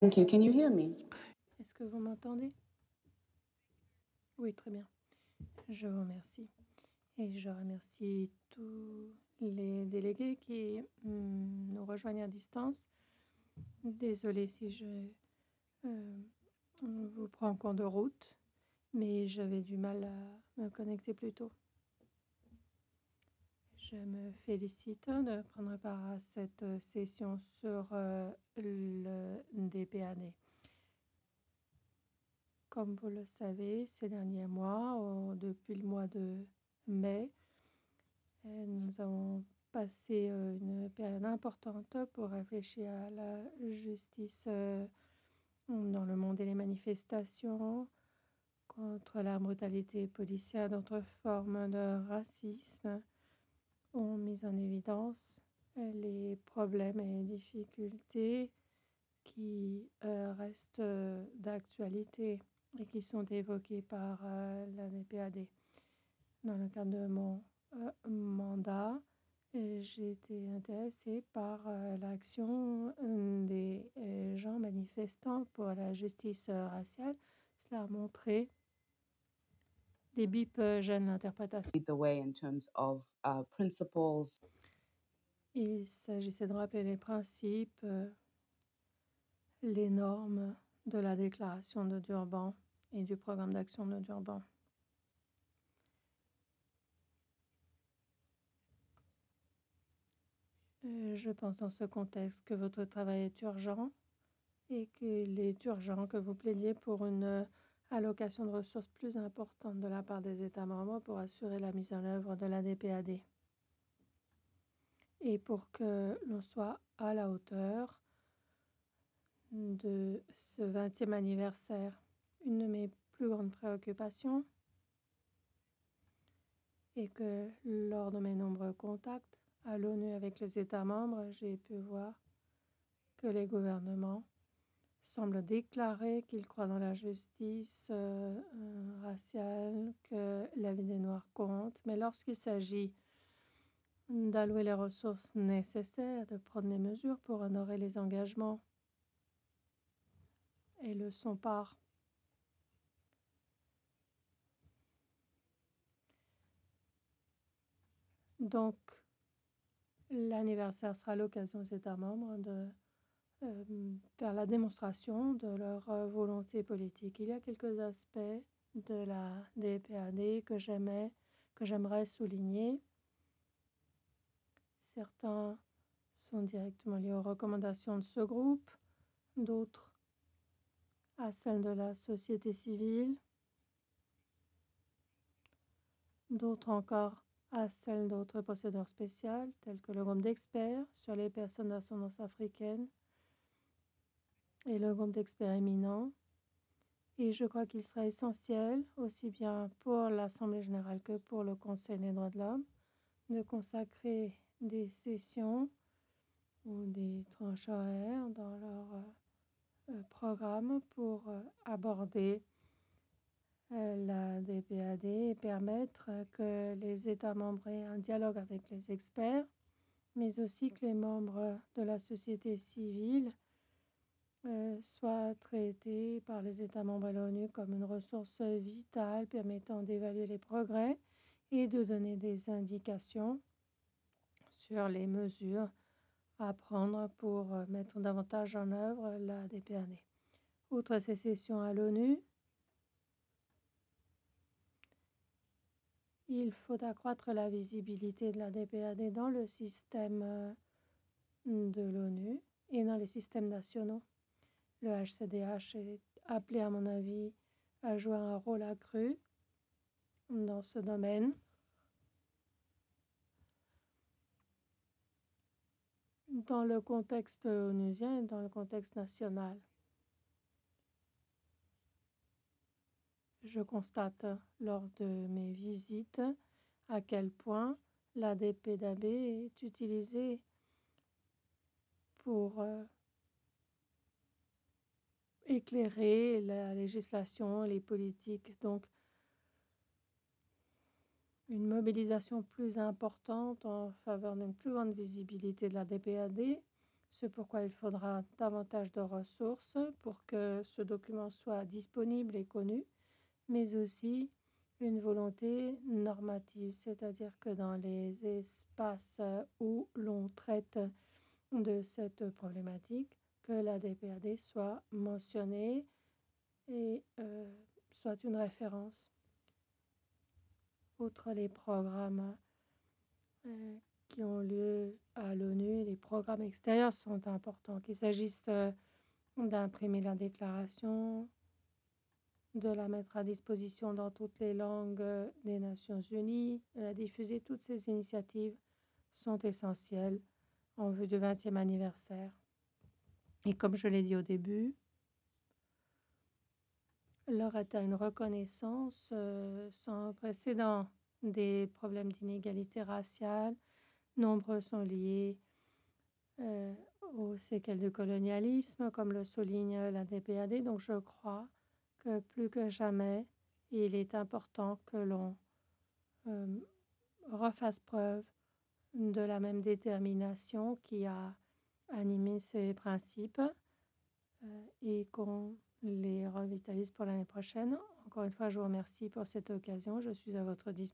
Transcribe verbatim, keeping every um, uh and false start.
Thank you. Can you hear me? Est-ce que vous m'entendez? Oui, très bien. Je vous remercie. Et je remercie tous les délégués qui hum, nous rejoignent à distance. Désolée si je euh, vous prends en cours de route, mais j'avais du mal à me connecter plus tôt. Je me félicite de prendre part à cette session sur euh, le D P A D. Comme vous le savez, ces derniers mois, euh, depuis le mois de mai, euh, nous avons passé euh, une période importante pour réfléchir à la justice euh, dans le monde et les manifestations contre la brutalité policière, d'autres formes de racisme ont mis en évidence euh, les problèmes et difficultés qui euh, restent euh, d'actualité et qui sont évoqués par euh, la D P A D. Dans le cadre de mon euh, mandat, j'ai été intéressée par euh, l'action euh, des euh, gens manifestants pour la justice euh, raciale. Cela a montré des bips euh, gênent l'interprétation. Lead the way in terms of uh, principles. Il s'agissait de rappeler les principes, euh, les normes de la déclaration de Durban et du programme d'action de Durban. Euh, je pense dans ce contexte que votre travail est urgent et qu'il est urgent que vous plaidiez pour une euh, allocation de ressources plus importante de la part des États membres pour assurer la mise en œuvre de la D P A D et pour que l'on soit à la hauteur de ce vingtième anniversaire. Une de mes plus grandes préoccupations est que lors de mes nombreux contacts à l'ONU avec les États membres, j'ai pu voir que les gouvernements semblent déclarer qu'ils croient dans la justice euh, euh, raciale, que la vie des Noirs compte, mais lorsqu'il s'agit d'allouer les ressources nécessaires, de prendre les mesures pour honorer les engagements, elles le sont pas. Donc, l'anniversaire sera l'occasion aux États membres de euh, faire la démonstration de leur euh, volonté politique. Il y a quelques aspects de la D P A D que j'aimais, que j'aimerais souligner. Certains sont directement liés aux recommandations de ce groupe, d'autres à celles de la société civile, d'autres encore à celles d'autres procédures spéciales, tels que le groupe d'experts sur les personnes d'ascendance africaine et le groupe d'experts éminents. Et je crois qu'il sera essentiel, aussi bien pour l'Assemblée générale que pour le Conseil des droits de l'homme, de consacrer des sessions ou des tranches horaires dans leur euh, programme pour euh, aborder euh, la D P A D et permettre que les États membres aient un dialogue avec les experts, mais aussi que les membres de la société civile euh, soient traités par les États membres et l'ONU comme une ressource vitale permettant d'évaluer les progrès et de donner des indications sur les mesures à prendre pour euh, mettre davantage en œuvre la D P A D. Outre ces sessions à l'ONU, il faut accroître la visibilité de la D P A D dans le système euh, de l'ONU et dans les systèmes nationaux. Le H C D H est appelé, à mon avis, à jouer un rôle accru dans ce domaine. Dans le contexte onusien et dans le contexte national. Je constate lors de mes visites à quel point la D P A D est utilisée pour euh, éclairer la législation, les politiques. Donc, une mobilisation plus importante en faveur d'une plus grande visibilité de la D P A D ce pourquoi il faudra davantage de ressources pour que ce document soit disponible et connu, mais aussi une volonté normative, c'est-à-dire que dans les espaces où l'on traite de cette problématique, que la D P A D soit mentionnée et euh, soit une référence. Outre les programmes euh, qui ont lieu à l'ONU, les programmes extérieurs sont importants, qu'il s'agisse euh, d'imprimer la déclaration, de la mettre à disposition dans toutes les langues des Nations Unies, de la diffuser. Toutes ces initiatives sont essentielles en vue du vingtième anniversaire. Et comme je l'ai dit au début, l'heure est à une reconnaissance euh, sans précédent des problèmes d'inégalité raciale. Nombreux sont liés euh, aux séquelles du colonialisme, comme le souligne la D P A D. Donc je crois que plus que jamais, il est important que l'on euh, refasse preuve de la même détermination qui a animé ces principes euh, et qu'on les revitalise pour l'année prochaine. Encore une fois, je vous remercie pour cette occasion. Je suis à votre disposition.